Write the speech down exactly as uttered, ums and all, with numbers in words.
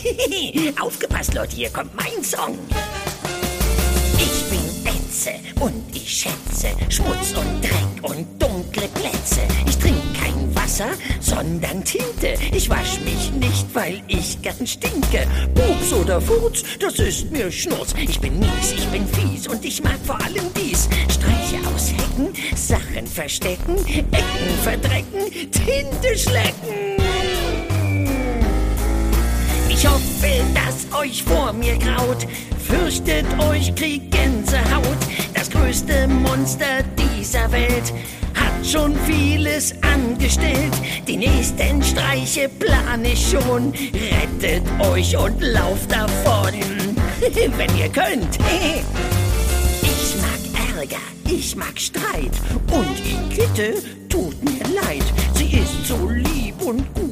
Aufgepasst, Leute, hier kommt mein Song. Ich bin Etze und ich schätze Schmutz und Dreck und dunkle Plätze. Ich trinke kein Wasser, sondern Tinte. Ich wasch mich nicht, weil ich gern stinke. Pups oder Furz, das ist mir Schnurz. Ich bin mies, ich bin fies und ich mag vor allem dies. Streiche aus Hecken, Sachen verstecken, Ecken verdrecken, Tinte schlecken. Ich hoffe, dass euch vor mir graut. Fürchtet euch, kriegt Gänsehaut. Das größte Monster dieser Welt hat schon vieles angestellt. Die nächsten Streiche plan ich schon. Rettet euch und lauft davon, wenn ihr könnt. Ich mag Ärger, ich mag Streit. Und Igitte tut mir leid. Sie ist so lieb und gut.